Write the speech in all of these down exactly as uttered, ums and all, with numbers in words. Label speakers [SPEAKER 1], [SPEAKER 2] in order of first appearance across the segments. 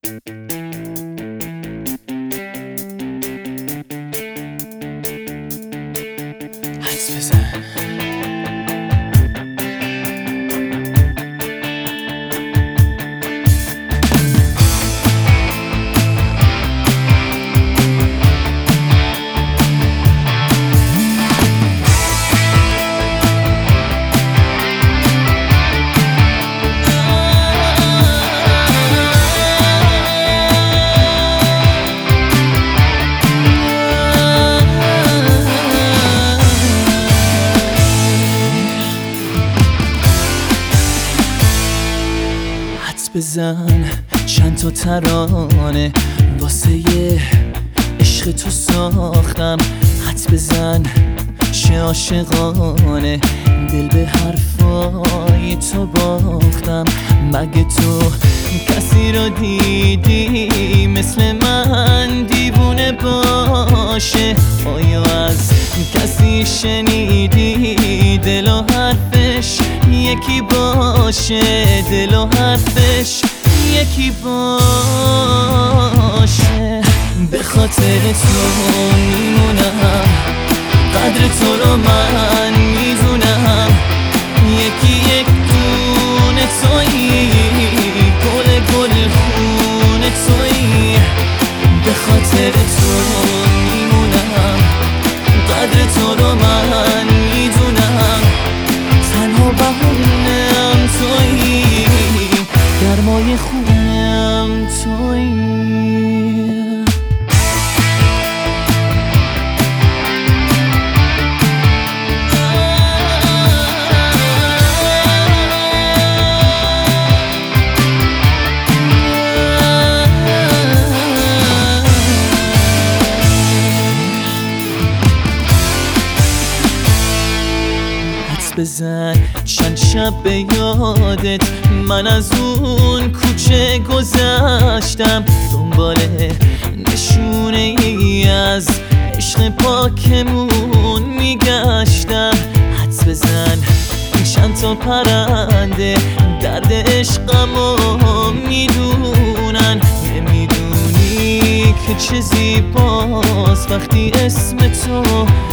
[SPEAKER 1] حدس بزن. بزن چند تا ترانه واسه یه عشق تو ساختم. حدس بزن چه عاشقانه دل به حرفای تو باختم. مگه تو کسی رو دیدی مثل من دیوونه باشه؟ آیا از کسی شنیدی دل و حرفش یکی باشه؟ دل و حرفش یکی باشه. به خاطر تو میمونم، قدر تو رو من میدونم. یکی یک دونه تویی، گل گل خون تویی. به خاطر تو میمونم، قدر تو رو من میدونم. تنها بهونم تویی، گرمای خونم تویی. بزن چند شب به یادت من از اون کوچه گذشتم، دنبال نشونه ای از عشق پاکمون میگشتم. حدس بزن چند تا پرنده درد عشقمو میدونن. نمیدونی که چه زیباست وقتی اسم تو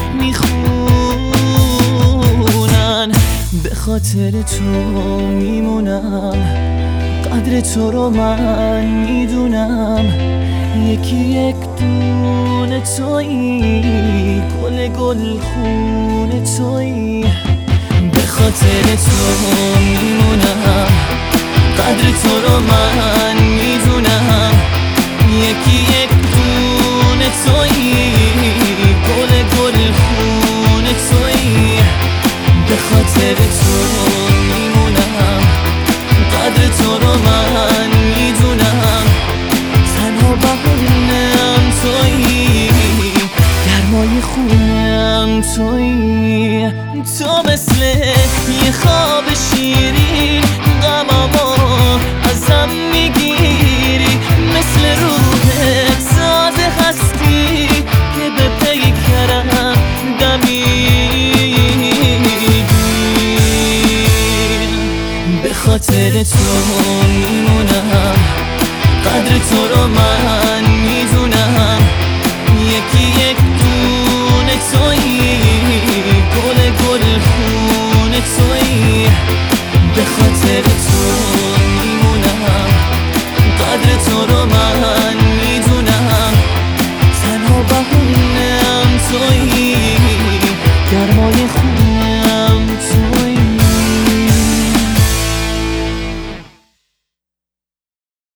[SPEAKER 1] میخونن. به خاطر تو میمونم، قدر تو رو من میدونم. یکی یک دونه تویی، گل گل خون تویی. به خاطر تو میمونم، قدر تو رو من میدونم. یکی یک دونه تویی، گل گل خون تویی. به خاطر تو میمونم، قدر تو رو من میدونم. تنها بهونم تویی، گرمای خونم تویی. تو مثل یه خواب شیرین غمامو ازم میگیری. مثل روحت ساده هستی که به پیکرم دمیدی. به خاطر تو میمونم، قدر تو رو من میدونم. یکی یک دونه تویی، گل گل خون تویی. به خاطر تو میمونم، قدر تو رو من